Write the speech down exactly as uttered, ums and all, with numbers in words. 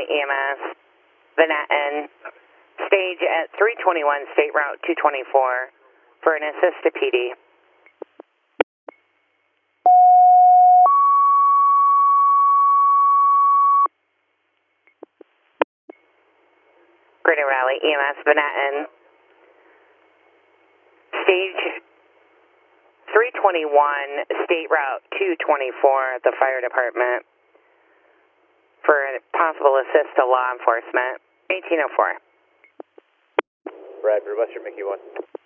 Raleigh E M S, Venetton, stage at three twenty-one State Route two twenty-four for an assist to P D. Greater Raleigh E M S, Venetton, stage three twenty-one State Route two twenty-four at the fire department for a possible assist to law enforcement. eighteen oh four. Bradford, Western Mickey one.